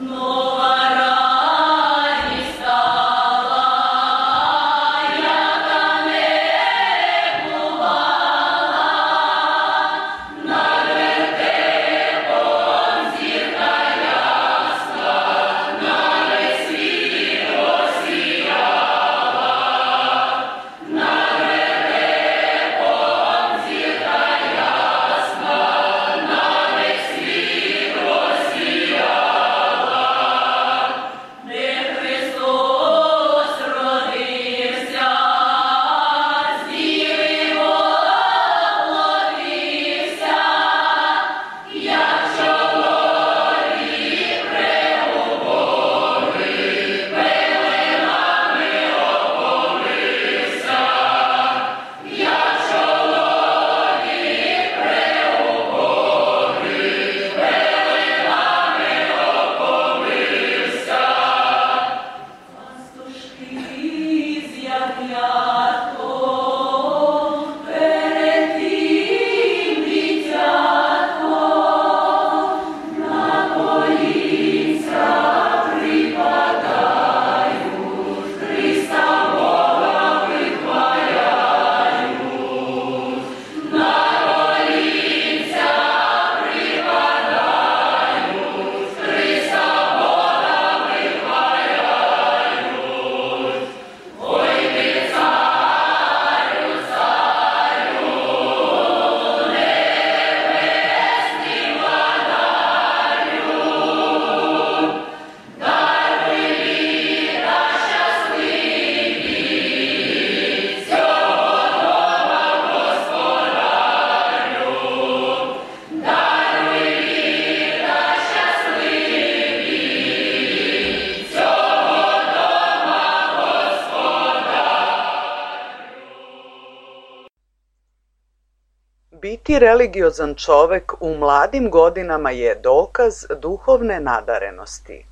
Biti religiozan čovek u mladim godinama je dokaz duhovne nadarenosti.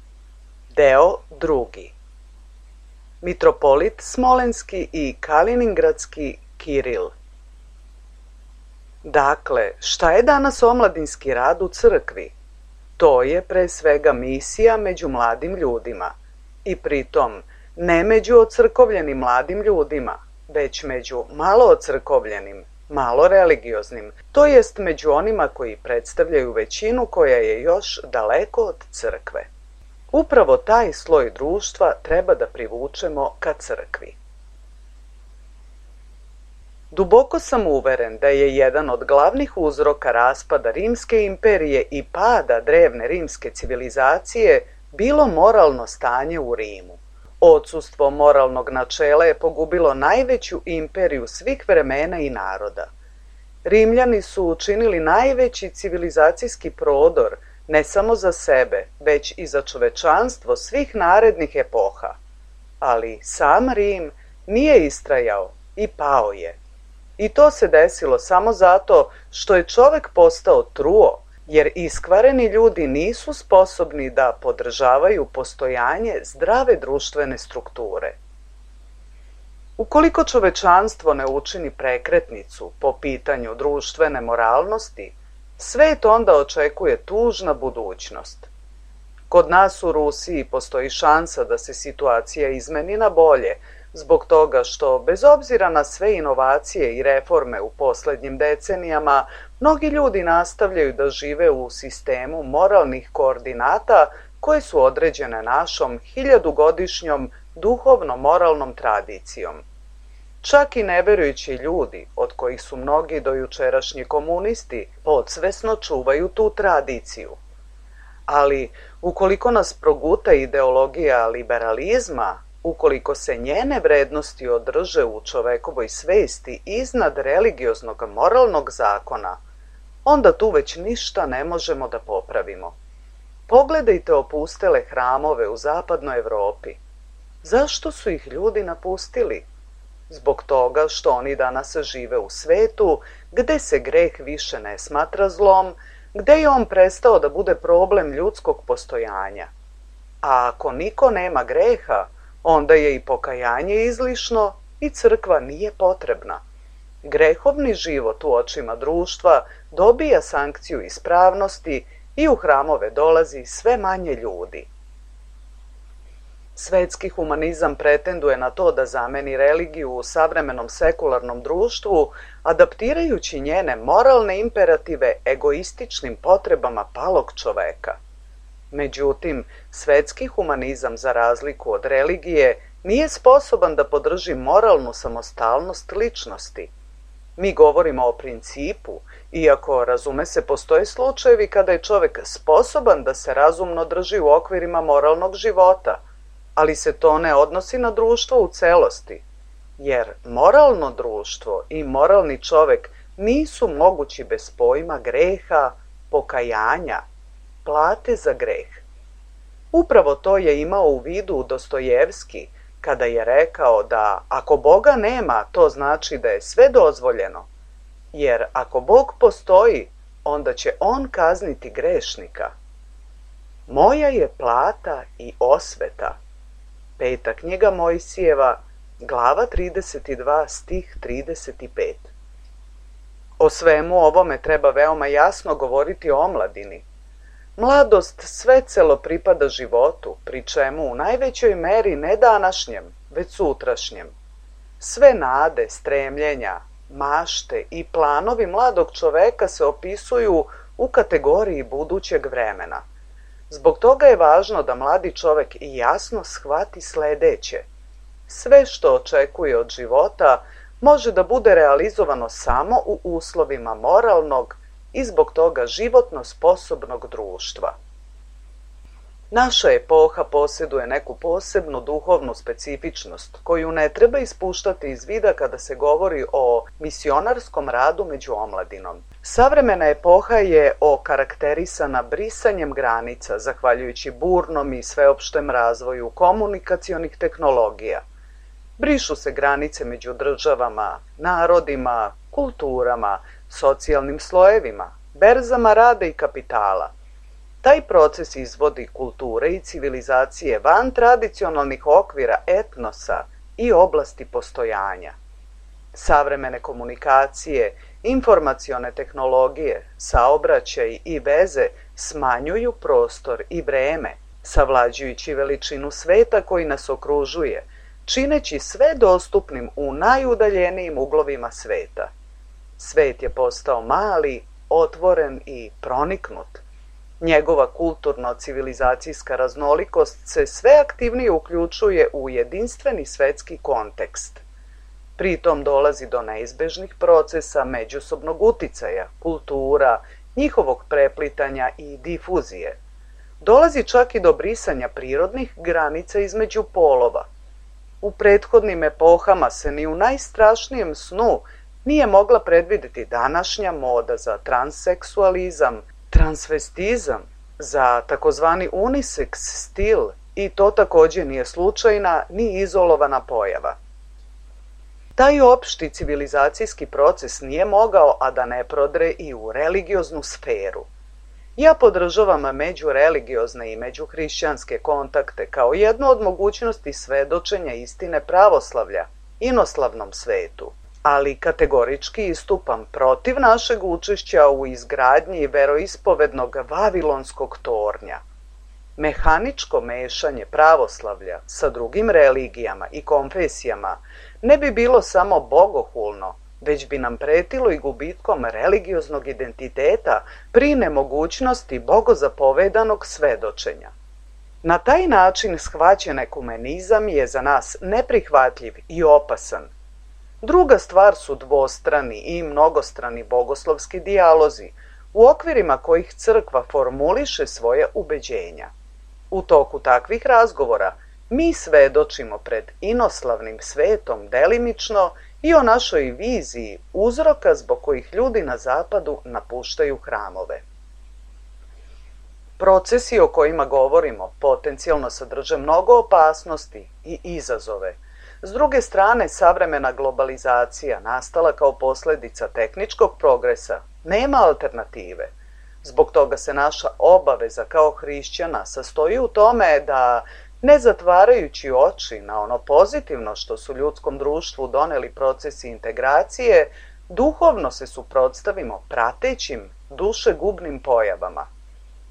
Deo 2. Mitropolit Smolenski i Kaliningradski Kiril. Dakle, šta je danas omladinski rad u crkvi? To je pre svega misija među mladim ljudima i pritom ne među ocrkovljenim mladim ljudima, već među malo ocrkovljenim, malo religioznim, to jest među onima koji predstavljaju većinu koja je još daleko od crkve. Upravo taj sloj društva treba da privučemo ka crkvi. Duboko sam uveren da je jedan od glavnih uzroka raspada Rimske imperije i pada drevne rimske civilizacije bilo moralno stanje u Rimu. Odsustvo moralnog načela je pogubilo najveću imperiju svih vremena i naroda. Rimljani su učinili najveći civilizacijski prodor ne samo za sebe, već i za čovečanstvo svih narednih epoha. Ali sam Rim nije istrajao i pao je. I to se desilo samo zato što je čovek postao truo, jer iskvareni ljudi nisu sposobni da podržavaju postojanje zdrave društvene strukture. Ukoliko čovečanstvo ne učini prekretnicu po pitanju društvene moralnosti, svet onda očekuje tužna budućnost. Kod nas u Rusiji postoji šansa da se situacija izmeni na bolje, zbog toga što, bez obzira na sve inovacije i reforme u poslednjim decenijama, mnogi ljudi nastavljaju da žive u sistemu moralnih koordinata koje su određene našom 1000-godišnjom duhovno-moralnom tradicijom. Čak i neverujući ljudi, od kojih su mnogi dojučerašnji komunisti, podsvesno čuvaju tu tradiciju. Ali, ukoliko nas proguta ideologija liberalizma, ukoliko se njene vrednosti održe u čovekovoj svesti iznad religioznog moralnog zakona, onda tu već ništa ne možemo da popravimo. Pogledajte opustele hramove u zapadnoj Evropi. Zašto su ih ljudi napustili? Zbog toga što oni danas žive u svetu gde se greh više ne smatra zlom, gde je on prestao da bude problem ljudskog postojanja. A ako niko nema greha, onda je i pokajanje izlišno i crkva nije potrebna. Grehovni život u očima društva dobija sankciju ispravnosti i u hramove dolazi sve manje ljudi. Svetski humanizam pretenduje na to da zameni religiju u savremenom sekularnom društvu, adaptirajući njene moralne imperative egoističnim potrebama palog čoveka. Međutim, svetski humanizam, za razliku od religije, nije sposoban da podrži moralnu samostalnost ličnosti. Mi govorimo o principu, iako, razume se, postoje slučajevi kada je čovek sposoban da se razumno drži u okvirima moralnog života, ali se to ne odnosi na društvo u celosti, jer moralno društvo i moralni čovek nisu mogući bez pojma greha, pokajanja, plate za greh. Upravo to je imao u vidu Dostojevski kada je rekao da ako Boga nema, to znači da je sve dozvoljeno, jer ako Bog postoji, onda će on kazniti grešnika. Moja je plata i osveta. 5. knjiga Mojsijeva, glava 32, stih 35. O svemu ovome treba veoma jasno govoriti o omladini. Mladost svecelo pripada životu, pri čemu u najvećoj meri ne današnjem, već sutrašnjem. Sve nade, stremljenja, mašte i planovi mladog čoveka se opisuju u kategoriji budućeg vremena. Zbog toga je važno da mladi čovek i jasno shvati sledeće. Sve što očekuje od života može da bude realizovano samo u uslovima moralnog i zbog toga životno sposobnog društva. Naša epoha posjeduje neku posebnu duhovnu specifičnost koju ne treba ispuštati iz vida kada se govori o misionarskom radu među omladinom. Savremena epoha je okarakterisana brisanjem granica zahvaljujući burnom i sveopštem razvoju komunikacionih tehnologija. Brišu se granice među državama, narodima, kulturama, socijalnim slojevima, berzama rada i kapitala. Taj proces izvodi kulture i civilizacije van tradicionalnih okvira etnosa i oblasti postojanja. Savremene komunikacije, informacione tehnologije, saobraćaj i veze smanjuju prostor i vreme, savlađujući veličinu sveta koji nas okružuje, čineći sve dostupnim u najudaljenijim uglovima sveta. Svet je postao mali, otvoren i proniknut. Njegova kulturno-civilizacijska raznolikost se sve aktivnije uključuje u jedinstveni svetski kontekst. Pritom dolazi do neizbežnih procesa međusobnog uticaja, kultura, njihovog preplitanja i difuzije. Dolazi čak i do brisanja prirodnih granica između polova. U prethodnim epohama se ni u najstrašnijem snu nije mogla predvideti današnja moda za transseksualizam, transvestizam, za takozvani unisex stil i to takođe nije slučajna ni izolovana pojava. Taj opšti civilizacijski proces nije mogao, a da ne prodre i u religioznu sferu. Ja podržavam međureligiozne i međuhrišćanske kontakte kao jednu od mogućnosti svedočenja istine pravoslavlja inoslavnom svetu, ali kategorički istupam protiv našeg učešća u izgradnji veroispovednog vavilonskog tornja. Mehaničko mešanje pravoslavlja sa drugim religijama i konfesijama ne bi bilo samo bogohulno, već bi nam pretilo i gubitkom religioznog identiteta pri nemogućnosti bogozapovedanog svedočenja. Na taj način shvaćen ekumenizam je za nas neprihvatljiv i opasan. Druga stvar su dvostrani i mnogostrani bogoslovski dijalozi, u okvirima kojih crkva formuliše svoje ubeđenja. U toku takvih razgovora mi svedočimo pred inoslavnim svetom delimično i o našoj viziji uzroka zbog kojih ljudi na zapadu napuštaju hramove. Procesi o kojima govorimo potencijalno sadrže mnogo opasnosti i izazove. S druge strane, savremena globalizacija, nastala kao posledica tehničkog progresa, nema alternative. Zbog toga se naša obaveza kao hrišćana sastoji u tome da, ne zatvarajući oči na ono pozitivno što su ljudskom društvu doneli procesi integracije, duhovno se suprotstavimo pratećim, dušegubnim pojavama.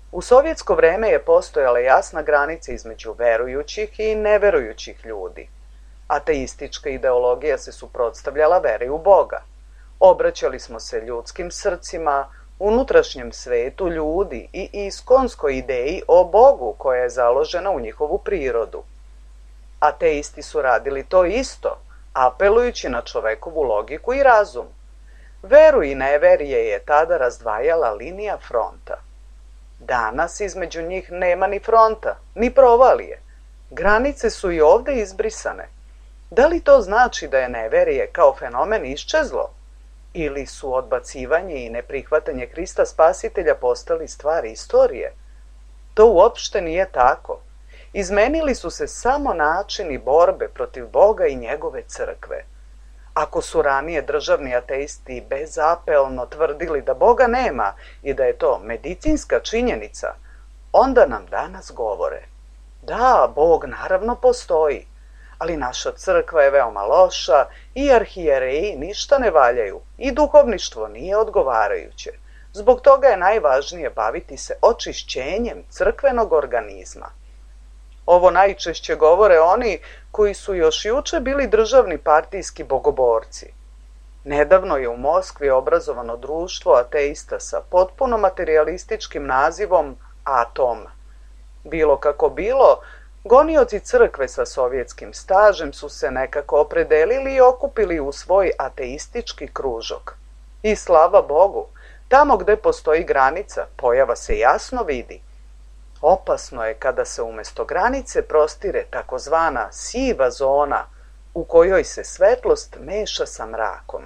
U sovjetsko vreme je postojala jasna granica između verujućih i neverujućih ljudi. Ateistička ideologija se suprotstavljala veri u Boga. Obraćali smo se ljudskim srcima, unutrašnjem svetu ljudi i iskonskoj ideji o Bogu koja je založena u njihovu prirodu. Ateisti su radili to isto, apelujući na čovekovu logiku i razum. Veru i neverje je tada razdvajala linija fronta. Danas između njih nema ni fronta, ni provalije. Granice su i ovde izbrisane. Da li to znači da je neverje kao fenomen iščezlo? Ili su odbacivanje i neprihvatanje Hrista Spasitelja postali stvari istorije? To uopšte nije tako. Izmenili su se samo načini borbe protiv Boga i njegove crkve. Ako su ranije državni ateisti bezapelno tvrdili da Boga nema i da je to medicinska činjenica, onda nam danas govore: da, Bog naravno postoji, ali naša crkva je veoma loša i arhijereji ništa ne valjaju i duhovništvo nije odgovarajuće. Zbog toga je najvažnije baviti se očišćenjem crkvenog organizma. Ovo najčešće govore oni koji su još juče bili državni partijski bogoborci. Nedavno je u Moskvi obrazovano društvo ateista sa potpuno materijalističkim nazivom Atom. Bilo kako bilo, gonioci crkve sa sovjetskim stažem su se nekako opredelili i okupili u svoj ateistički kružok. I slava Bogu, tamo gde postoji granica, pojava se jasno vidi. Opasno je kada se umjesto granice prostire takozvana siva zona u kojoj se svetlost meša sa mrakom.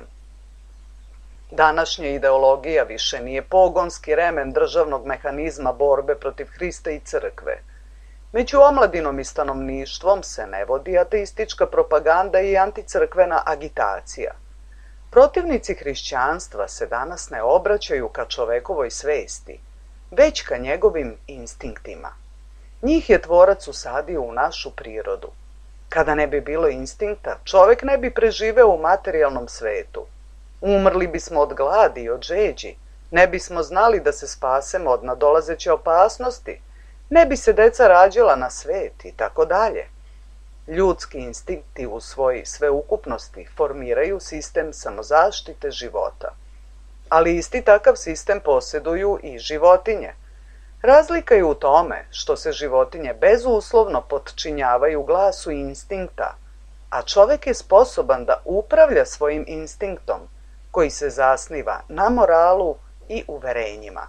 Današnja ideologija više nije pogonski remen državnog mehanizma borbe protiv Hrista i crkve. Među omladinom i stanovništvom se ne vodi ateistička propaganda i anticrkvena agitacija. Protivnici hrišćanstva se danas ne obraćaju ka čovekovoj svesti, već ka njegovim instinktima. Njih je tvorac usadio u našu prirodu. Kada ne bi bilo instinkta, čovek ne bi preživeo u materijalnom svetu. Umrli bismo od gladi i od žeđi, ne bismo znali da se spasemo od nadolazeće opasnosti, ne bi se deca rađala na svet i tako dalje. Ljudski instinkti u svojoj sveukupnosti formiraju sistem samozaštite života. Ali isti takav sistem posjeduju i životinje. Razlika je u tome što se životinje bezuslovno potčinjavaju glasu instinkta, a čovek je sposoban da upravlja svojim instinktom, koji se zasniva na moralu i uverenjima.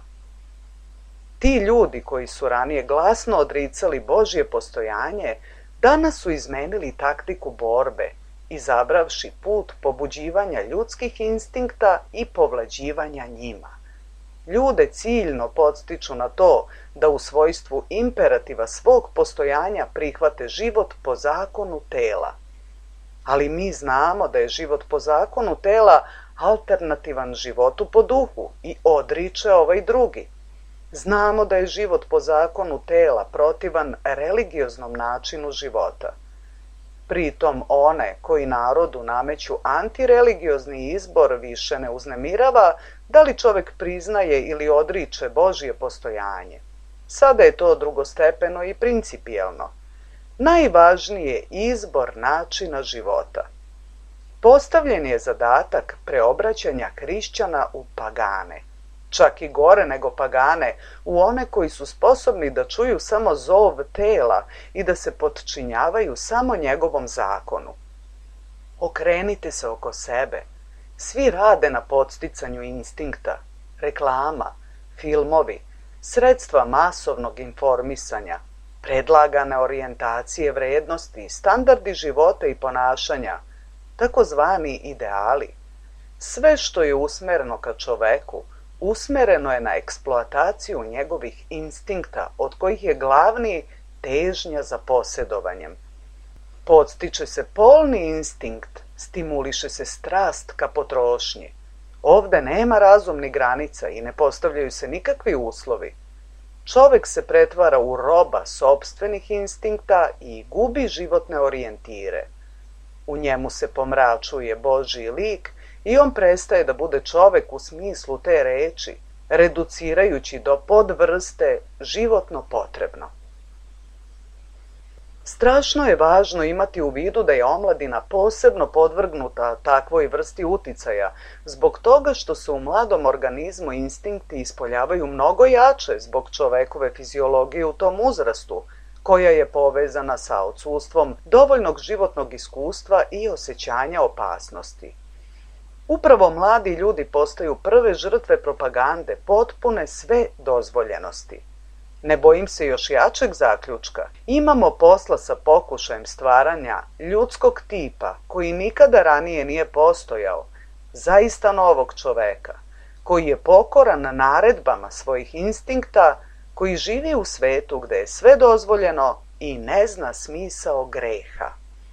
Ti ljudi koji su ranije glasno odricali Božje postojanje, danas su izmenili taktiku borbe, izabravši put pobuđivanja ljudskih instinkta i povlađivanja njima. Ljude ciljno podstiču na to da u svojstvu imperativa svog postojanja prihvate život po zakonu tela. Ali mi znamo da je život po zakonu tela alternativan životu po duhu i odriče ovaj drugi. Znamo da je život po zakonu tela protivan religioznom načinu života. Pritom one koji narodu nameću antireligiozni izbor više ne uznemirava da li čovek priznaje ili odriče Božje postojanje. Sada je to drugostepeno i principijelno. Najvažnije je izbor načina života. Postavljen je zadatak preobraćanja hrišćana u pagane, čak i gore nego pagane, u one koji su sposobni da čuju samo zov tela i da se potčinjavaju samo njegovom zakonu. Okrenite se oko sebe. Svi rade na podsticanju instinkta, reklama, filmovi, sredstva masovnog informisanja, predlagane orijentacije vrednosti, standardi života i ponašanja, takozvani ideali. Sve što je usmereno ka čoveku, usmereno je na eksploataciju njegovih instinkta, od kojih je glavni težnja za posjedovanjem. Podstiče se polni instinkt, stimuliše se strast ka potrošnji. Ovde nema razumnih granica i ne postavljaju se nikakvi uslovi. Čovek se pretvara u roba sopstvenih instinkta i gubi životne orijentire. U njemu se pomračuje Božji lik i on prestaje da bude čovek u smislu te reči, reducirajući do podvrste životno potrebno. Strašno je važno imati u vidu da je omladina posebno podvrgnuta takvoj vrsti uticaja, zbog toga što se u mladom organizmu instinkti ispoljavaju mnogo jače zbog čovekove fiziologije u tom uzrastu, koja je povezana sa odsustvom dovoljnog životnog iskustva i osjećanja opasnosti. Upravo mladi ljudi postaju prve žrtve propagande potpune sve dozvoljenosti. Ne bojim se još jačeg zaključka. Imamo posla sa pokušajem stvaranja ljudskog tipa koji nikada ranije nije postojao, zaista novog čoveka, koji je pokoran naredbama svojih instinkta, koji živi u svetu gde je sve dozvoljeno i ne zna smisao greha.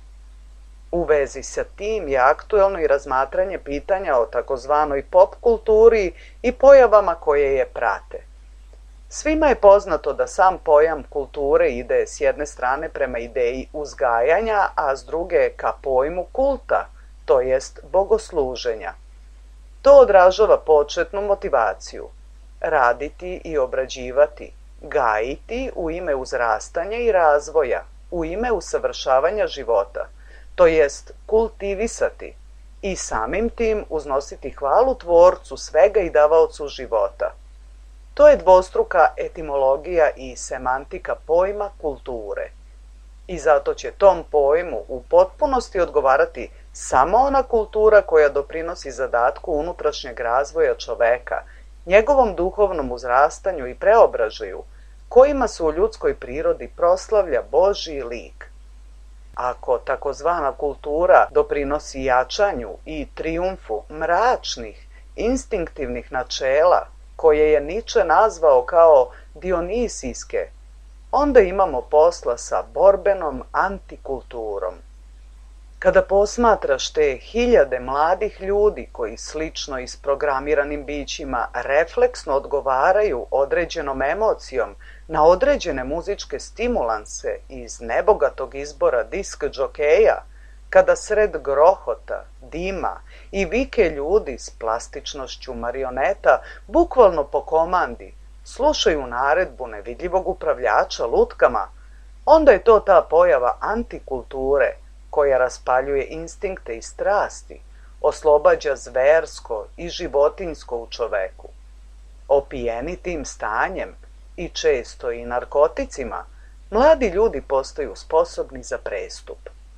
U vezi sa tim je aktuelno i razmatranje pitanja o takozvanoj pop kulturi i pojavama koje je prate. Svima je poznato da sam pojam kulture ide s jedne strane prema ideji uzgajanja, a s druge ka pojmu kulta, to jest bogosluženja. To odražava početnu motivaciju – raditi i obrađivati, gajiti u ime uzrastanja i razvoja, u ime usavršavanja života, to jest kultivisati i samim tim uznositi hvalu tvorcu svega i davaocu života. To je dvostruka etimologija i semantika pojma kulture. I zato će tom pojmu u potpunosti odgovarati samo ona kultura koja doprinosi zadatku unutrašnjeg razvoja čoveka, njegovom duhovnom uzrastanju i preobražaju, kojima se u ljudskoj prirodi proslavlja Božji lik. Ako takozvana kultura doprinosi jačanju i trijumfu mračnih, instinktivnih načela, koje je Niče nazvao kao dionisijske, onda imamo posla sa borbenom antikulturom. Kada posmatraš te hiljade mladih ljudi koji slično isprogramiranim bićima refleksno odgovaraju određenom emocijom na određene muzičke stimulanse iz nebogatog izbora disk džokeja, kada sred grohota, dima i vike ljudi s plastičnošću marioneta bukvalno po komandi slušaju naredbu nevidljivog upravljača lutkama, onda je to ta pojava antikulture koja raspaljuje instinkte i strasti, oslobađa zversko i životinjsko u čoveku. Opijeni tim stanjem i često i narkoticima, mladi ljudi postaju sposobni za prestup.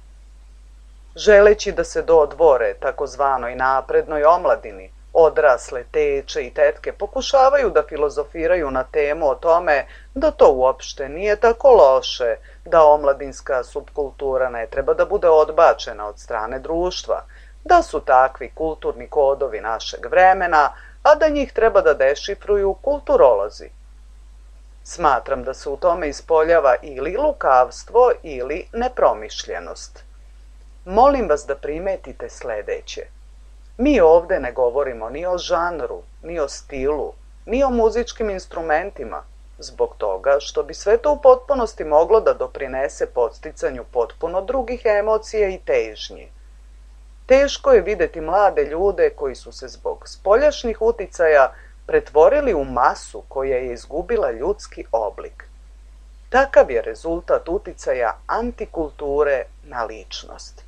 Želeći da se dodvore takozvanoj naprednoj omladini, odrasle teče i tetke pokušavaju da filozofiraju na temu o tome da to uopšte nije tako loše, da omladinska subkultura ne treba da bude odbačena od strane društva, da su takvi kulturni kodovi našeg vremena, a da njih treba da dešifruju kulturolozi. Smatram da se u tome ispoljava ili lukavstvo ili nepromišljenost. Molim vas da primetite sledeće. Mi ovde ne govorimo ni o žanru, ni o stilu, ni o muzičkim instrumentima, zbog toga što bi sve to u potpunosti moglo da doprinese podsticanju potpuno drugih emocija i težnji. Teško je videti mlade ljude koji su se zbog spoljašnjih uticaja pretvorili u masu koja je izgubila ljudski oblik. Takav je rezultat uticaja antikulture na ličnost.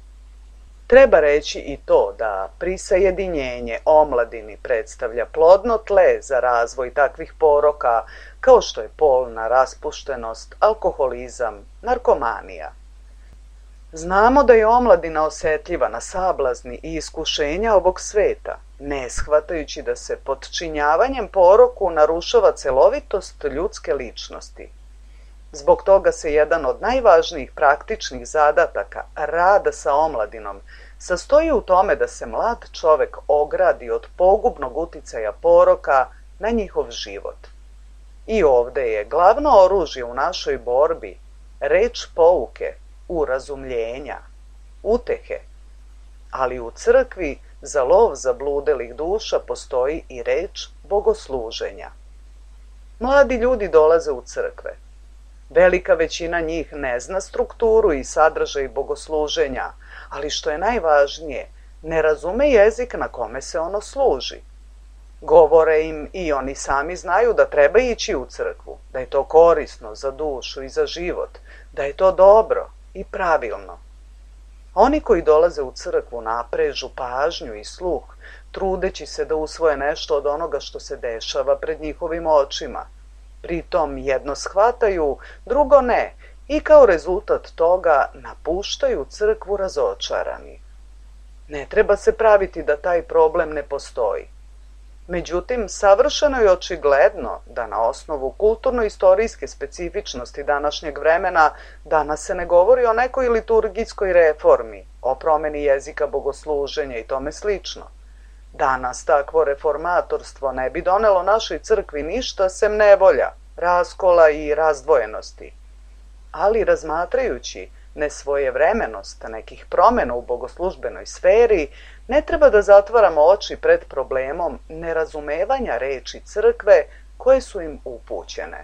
Treba reći i to da prisajedinjenje omladini predstavlja plodno tle za razvoj takvih poroka kao što je polna raspuštenost, alkoholizam, narkomanija. Znamo da je omladina osetljiva na sablazni i iskušenja ovog sveta, ne shvatajući da se potčinjavanjem poroku narušava celovitost ljudske ličnosti. Zbog toga se jedan od najvažnijih praktičnih zadataka rada sa omladinom sastoji u tome da se mlad čovek ogradi od pogubnog uticaja poroka na njihov život. I ovde je glavno oružje u našoj borbi reč pouke, urazumljenja, utehe, ali u crkvi za lov zabludelih duša postoji i reč bogosluženja. Mladi ljudi dolaze u crkve. Velika većina njih ne zna strukturu i sadržaj bogosluženja, ali što je najvažnije, ne razume jezik na kome se ono služi. Govore im i oni sami znaju da treba ići u crkvu, da je to korisno za dušu i za život, da je to dobro i pravilno. Oni koji dolaze u crkvu naprežu pažnju i sluh, trudeći se da usvoje nešto od onoga što se dešava pred njihovim očima. Pritom jedno shvataju, drugo ne, i kao rezultat toga napuštaju crkvu razočarani. Ne treba se praviti da taj problem ne postoji. Međutim, savršeno je očigledno da na osnovu kulturno-istorijske specifičnosti današnjeg vremena danas se ne govori o nekoj liturgijskoj reformi, o promeni jezika bogosluženja i tome slično. Danas takvo reformatorstvo ne bi donelo našoj crkvi ništa sem nevolja, raskola i razdvojenosti. Ali razmatrajući nesvojevremenost nekih promjena u bogoslužbenoj sferi, ne treba da zatvaramo oči pred problemom nerazumevanja reči crkve koje su im upućene.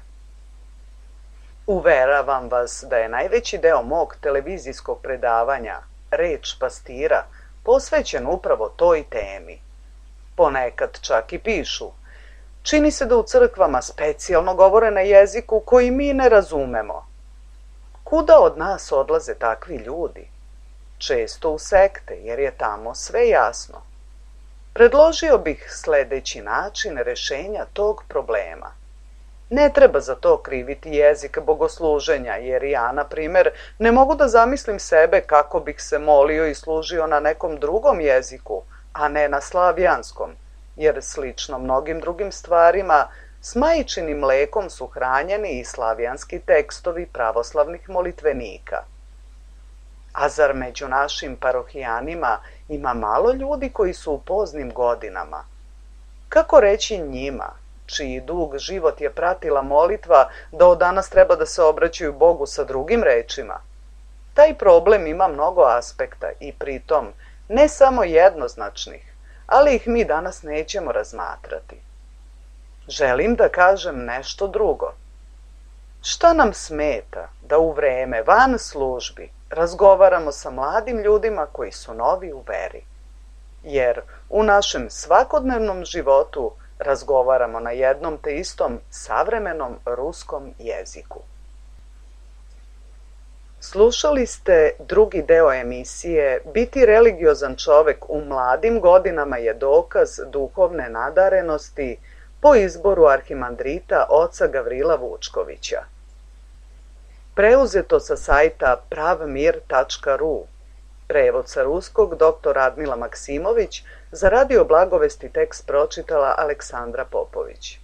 Uveravam vas da je najveći deo mog televizijskog predavanja, Reč pastira, posvećen upravo toj temi. Ponekad čak i pišu: čini se da u crkvama specijalno govore na jeziku koji mi ne razumemo. Kuda od nas odlaze takvi ljudi? Često u sekte, jer je tamo sve jasno. Predložio bih sledeći način rešenja tog problema. Ne treba za to kriviti jezik bogosluženja, jer ja, na primer, ne mogu da zamislim sebe kako bih se molio i služio na nekom drugom jeziku, a ne na slavijanskom, jer slično mnogim drugim stvarima s majčinim mlekom su hranjeni i slavijanski tekstovi pravoslavnih molitvenika. A zar među našim parohijanima ima malo ljudi koji su u poznim godinama? Kako reći njima, čiji dug život je pratila molitva, da od danas treba da se obraćaju Bogu sa drugim rečima? Taj problem ima mnogo aspekta i pritom ne samo jednoznačnih, ali ih mi danas nećemo razmatrati. Želim da kažem nešto drugo. Šta nam smeta da u vreme van službi razgovaramo sa mladim ljudima koji su novi u veri? Jer u našem svakodnevnom životu razgovaramo na jednom te istom savremenom ruskom jeziku. Slušali ste drugi deo emisije Biti religiozan čovek u mladim godinama je dokaz duhovne nadarenosti po izboru arhimandrita oca Gavrila Vučkovića. Preuzeto sa sajta pravmir.ru. Prevod sa ruskog dr. Radmila Maksimović, za Radio Blagovesti tekst pročitala Aleksandra Popović.